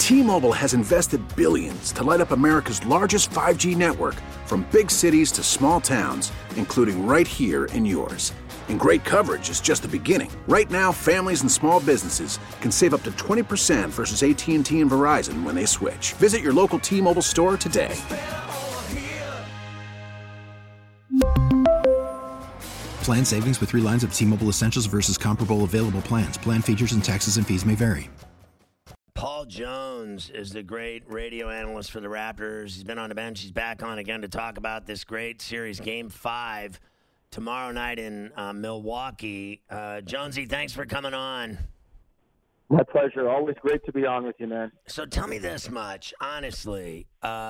T-Mobile has invested billions to light up America's largest 5G network, from big cities to small towns, including right here in yours. And great coverage is just the beginning. Right now, families and small businesses can save up to 20% versus AT&T and Verizon when they switch. Visit your local T-Mobile store today. Plan savings with 3 lines of T-Mobile Essentials versus comparable available plans. Plan features and taxes and fees may vary. Paul Jones is the great radio analyst for the Raptors. He's been on the bench. He's back on again to talk about this great series, Game 5, tomorrow night in Milwaukee. Jonesy, thanks for coming on. My pleasure. Always great to be on with you, man. So tell me this much, honestly.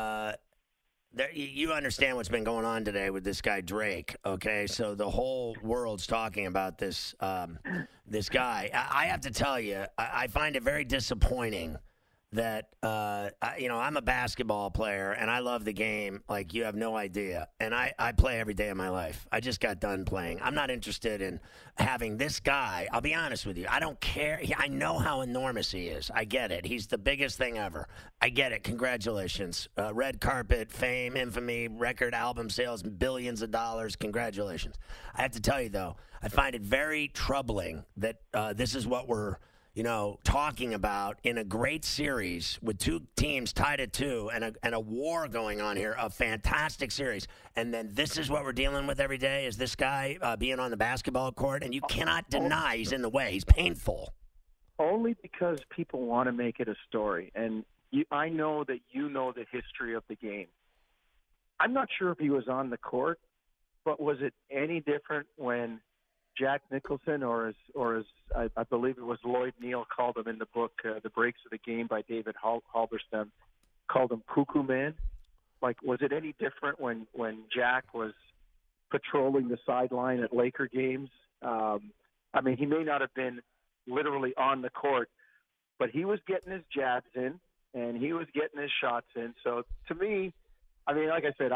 You understand what's been going on today with this guy Drake, okay? So the whole world's talking about this this guy. I have to tell you, I find it very disappointing that I'm a basketball player and I love the game like you have no idea. And I play every day of my life. I just got done playing. I'm not interested in having this guy. I'll be honest with you. I don't care. I know how enormous he is. I get it. He's the biggest thing ever. I get it. Congratulations. Red carpet, fame, infamy, record album sales, billions of dollars. Congratulations. I have to tell you, though, I find it very troubling that this is what we're talking about in a great series with 2 teams tied at 2 and a war going on here, a fantastic series. And then this is what we're dealing with every day, is this guy being on the basketball court, and you cannot deny he's in the way. He's painful. Only because people want to make it a story. And I know that you know the history of the game. I'm not sure if he was on the court, but was it any different when Jack Nicholson, or as I believe it was Lloyd Neal called him in the book, The Breaks of the Game by David Halberstam, called him Cuckoo Man? Like, was it any different when Jack was patrolling the sideline at Laker games? I mean, he may not have been literally on the court, but he was getting his jabs in, and he was getting his shots in. So to me, I mean, like I said,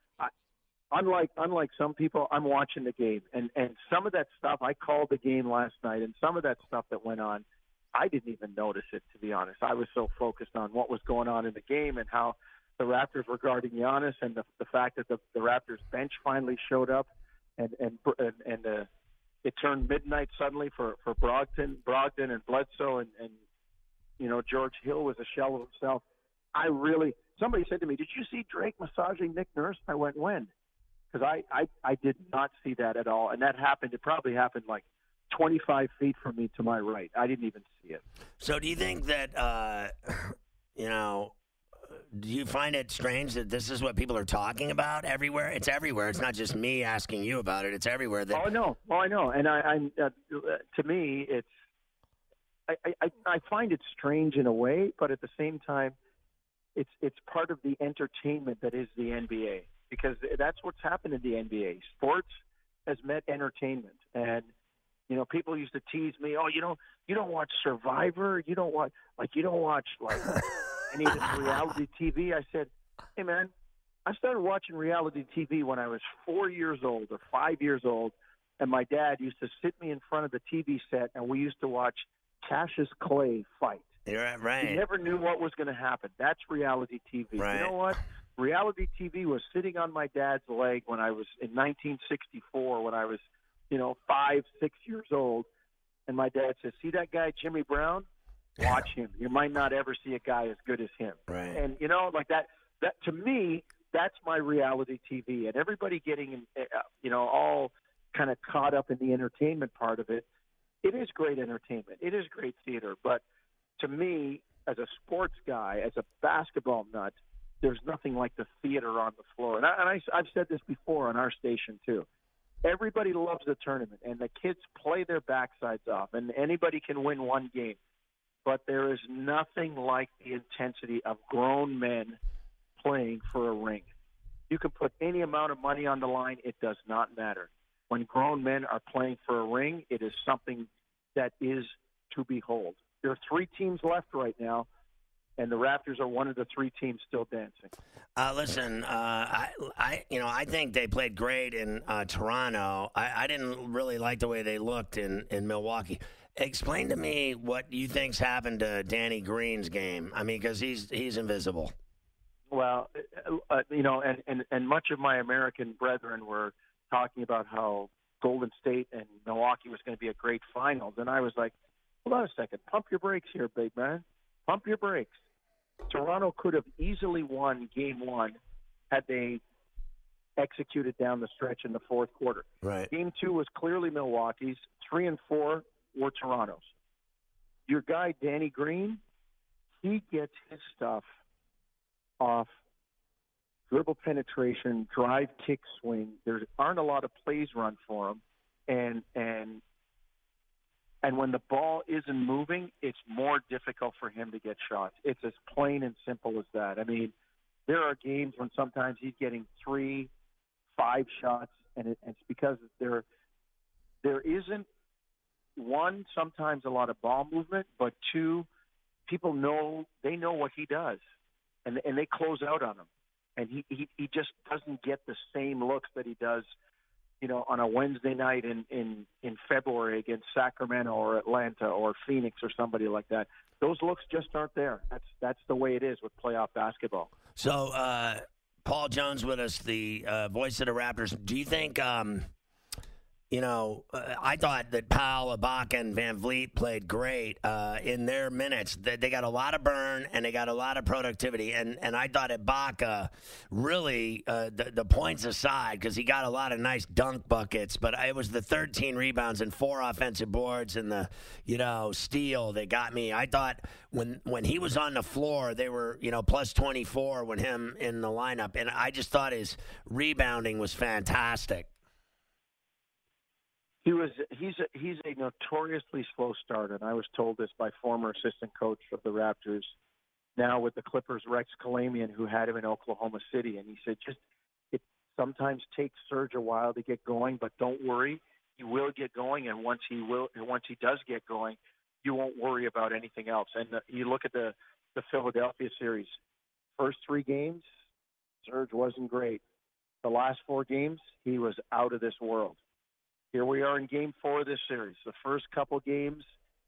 Unlike some people, I'm watching the game, and some of that stuff, I called the game last night, and some of that stuff that went on, I didn't even notice it, to be honest. I was so focused on what was going on in the game and how the Raptors were guarding Giannis, and the fact that the Raptors bench finally showed up, and it turned midnight suddenly for Brogdon and Bledsoe, and George Hill was a shell of himself. Somebody said to me, "Did you see Drake massaging Nick Nurse?" I went, "When?" Because I did not see that at all. And that happened. It probably happened like 25 feet from me to my right. I didn't even see it. So do you think that, do you find it strange that this is what people are talking about everywhere? It's everywhere. It's not just me asking you about it. It's everywhere. I know. And to me, I find it strange in a way, but at the same time, it's part of the entertainment that is the NBA. Because that's what's happened in the NBA. Sports has met entertainment, and people used to tease me, "Oh, you don't watch Survivor, you don't watch any of this reality TV." I said, "Hey, man, I started watching reality TV when I was 4 years old or 5 years old, and my dad used to sit me in front of the TV set, and we used to watch Cassius Clay fight. You're right. You never knew what was going to happen. That's reality TV. Right. You know what? Reality TV was sitting on my dad's leg when I was in 1964, when I was, 5, 6 years old. And my dad said, "See that guy, Jimmy Brown? Watch him. You might not ever see a guy as good as him." Right. And, like that to me, that's my reality TV. And everybody getting, all kind of caught up in the entertainment part of it. It is great entertainment. It is great theater. But to me, as a sports guy, as a basketball nut, there's nothing like the theater on the floor. And I've said this before on our station, too. Everybody loves the tournament, and the kids play their backsides off, and anybody can win one game. But there is nothing like the intensity of grown men playing for a ring. You can put any amount of money on the line. It does not matter. When grown men are playing for a ring, it is something that is to behold. There are 3 teams left right now, and the Raptors are one of the 3 teams still dancing. Listen, I think they played great in Toronto. I didn't really like the way they looked in Milwaukee. Explain to me what you think's happened to Danny Green's game. I mean, because he's invisible. Well, and much of my American brethren were talking about how Golden State and Milwaukee was going to be a great finals, and I was like, hold on a second, pump your brakes here, big man, pump your brakes. Toronto could have easily won Game 1 had they executed down the stretch in the fourth quarter. Right. Game 2 was clearly Milwaukee's. 3 and 4 were Toronto's. Your guy, Danny Green, he gets his stuff off dribble penetration, drive, kick, swing. There aren't a lot of plays run for him. And when the ball isn't moving, it's more difficult for him to get shots. It's as plain and simple as that. I mean, there are games when sometimes he's getting 3, 5 shots, and it's because there isn't, one, sometimes a lot of ball movement, but 2, people know what he does, and they close out on him, and he just doesn't get the same looks that he does, on a Wednesday night in February against Sacramento or Atlanta or Phoenix or somebody like that. Those looks just aren't there. That's the way it is with playoff basketball. So, Paul Jones with us, the voice of the Raptors. Do you think, I thought that Powell, Ibaka, and Van Vliet played great in their minutes. They got a lot of burn, and they got a lot of productivity. And I thought Ibaka really, the points aside, because he got a lot of nice dunk buckets, but it was the 13 rebounds and 4 offensive boards and the, steal that got me. I thought when he was on the floor, they were, plus 24 when him in the lineup. And I just thought his rebounding was fantastic. He's a notoriously slow starter, and I was told this by former assistant coach of the Raptors, now with the Clippers, Rex Kalamian, who had him in Oklahoma City, and he said it sometimes takes Serge a while to get going, but don't worry, he will get going, and once he does get going, you won't worry about anything else. And you look at the Philadelphia series, first 3 games, Serge wasn't great. The last 4 games, he was out of this world. Here we are in Game 4 of this series. The first couple games,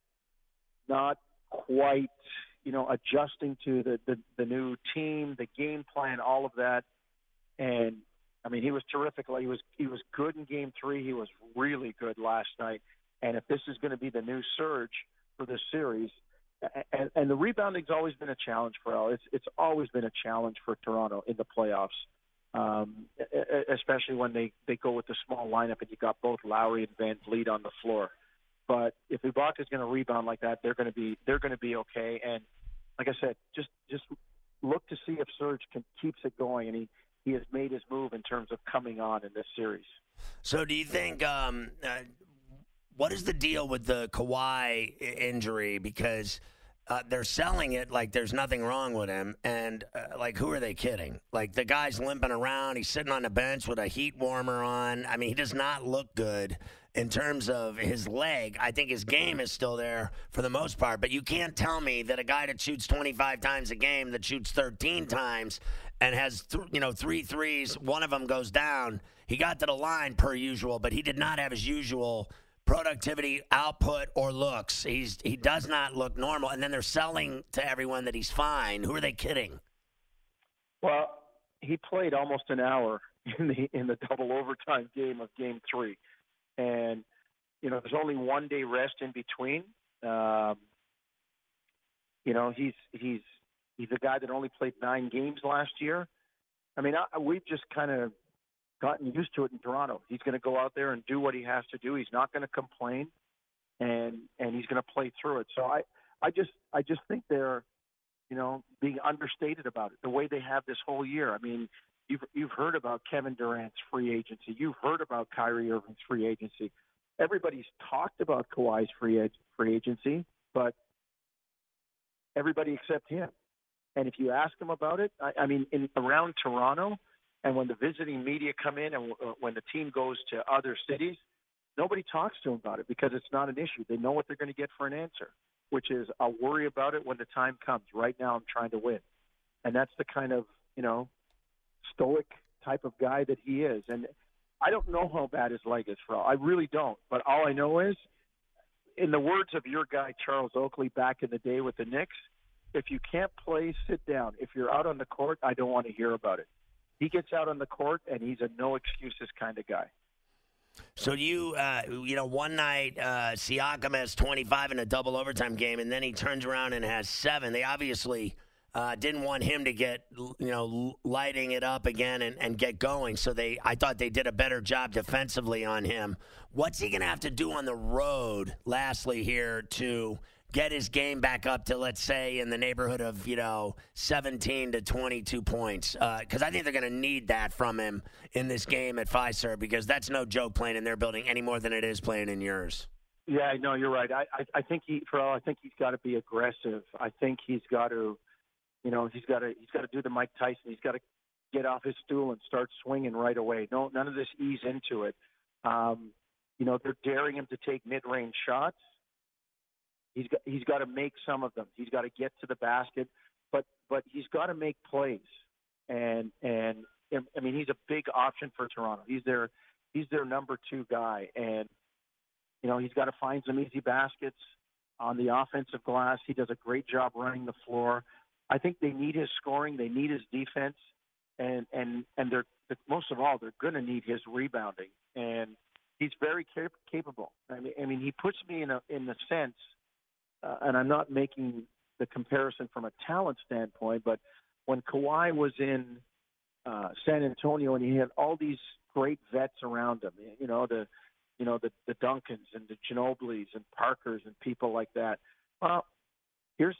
not quite, adjusting to the new team, the game plan, all of that. And I mean, he was terrific. He was good in Game 3. He was really good last night. And if this is going to be the new Serge for this series, and the rebounding's always been a challenge for Al. It's always been a challenge for Toronto in the playoffs. Especially when they go with the small lineup and you got both Lowry and Van Vliet on the floor. But if Ibaka is going to rebound like that, they're going to be okay. And like I said, just look to see if Serge keeps it going, and he has made his move in terms of coming on in this series. So do you think what is the deal with the Kawhi injury? Because they're selling it like there's nothing wrong with him, and who are they kidding? Like, the guy's limping around. He's sitting on the bench with a heat warmer on. I mean, he does not look good in terms of his leg. I think his game is still there for the most part, but you can't tell me that a guy that shoots 25 times a game, that shoots 13 times, and has 3 threes, one of them goes down. He got to the line per usual, but he did not have his usual productivity, output, or looks. He does not look normal, and then they're selling to everyone that he's fine. Who are they kidding? Well, he played almost an hour in the double overtime game of Game 3, and there's only 1 day rest in between. He's a guy that only played 9 games last year. I mean, we've just kind of gotten used to it in Toronto. He's going to go out there and do what he has to do. He's not going to complain, and he's going to play through it. So I just think they're, being understated about it, the way they have this whole year. I mean, you've heard about Kevin Durant's free agency. You've heard about Kyrie Irving's free agency. Everybody's talked about Kawhi's free agency, but everybody except him. And if you ask him about it, I mean, around Toronto, and when the visiting media come in and when the team goes to other cities, nobody talks to them about it because it's not an issue. They know what they're going to get for an answer, which is, I'll worry about it when the time comes. Right now I'm trying to win. And that's the kind of, stoic type of guy that he is. And I don't know how bad his leg is, for all. I really don't. But all I know is in the words of your guy Charles Oakley back in the day with the Knicks, if you can't play, sit down. If you're out on the court, I don't want to hear about it. He gets out on the court, and he's a no excuses kind of guy. So one night Siakam has 25 in a double overtime game, and then he turns around and has 7. They obviously didn't want him to get, lighting it up again and get going. So I thought they did a better job defensively on him. What's he going to have to do on the road, lastly, here to get his game back up to, let's say, in the neighborhood of, 17 to 22 points? Because I think they're going to need that from him in this game at Fiserv, because that's no joke playing in their building any more than it is playing in yours. Yeah, no, you're right. I think he's got to be aggressive. I think he's got to, he's got to do the Mike Tyson. He's got to get off his stool and start swinging right away. No, none of this ease into it. They're daring him to take mid-range shots. He's got to make some of them. He's got to get to the basket, but he's got to make plays. And I mean, he's a big option for Toronto. He's their number 2 guy, and he's got to find some easy baskets on the offensive glass. He does a great job running the floor. I think they need his scoring. They need his defense, and they're most of all, they're going to need his rebounding. And he's very capable. I mean, he puts me in the sense. And I'm not making the comparison from a talent standpoint, but when Kawhi was in San Antonio and he had all these great vets around him, the Duncans and the Ginobilis and Parkers and people like that. Well, here's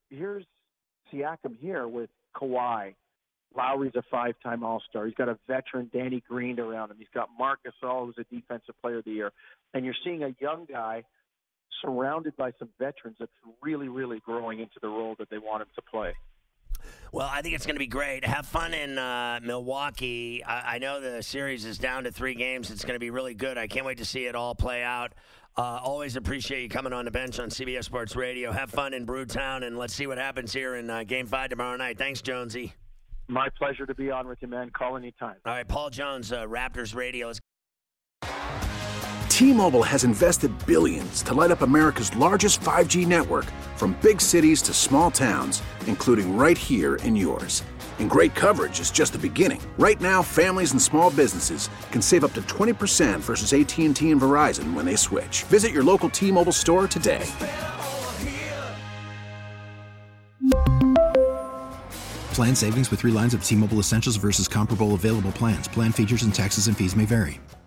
Siakam here with Kawhi. Lowry's a 5-time All-Star. He's got a veteran, Danny Green, around him. He's got Marc Gasol, who's a Defensive Player of the Year. And you're seeing a young guy surrounded by some veterans that's really, really growing into the role that they want him to play. Well, I think it's going to be great. Have fun in Milwaukee. I know the series is down to 3 games. It's going to be really good. I can't wait to see it all play out. Always appreciate you coming on the bench on CBS Sports Radio. Have fun in Brewtown, and let's see what happens here in Game 5 tomorrow night. Thanks, Jonesy. My pleasure to be on with you, man. Call anytime. All right, Paul Jones, Raptors Radio. T-Mobile has invested billions to light up America's largest 5G network, from big cities to small towns, including right here in yours. And great coverage is just the beginning. Right now, families and small businesses can save up to 20% versus AT&T and Verizon when they switch. Visit your local T-Mobile store today. Plan savings with 3 lines of T-Mobile Essentials versus comparable available plans. Plan features and taxes and fees may vary.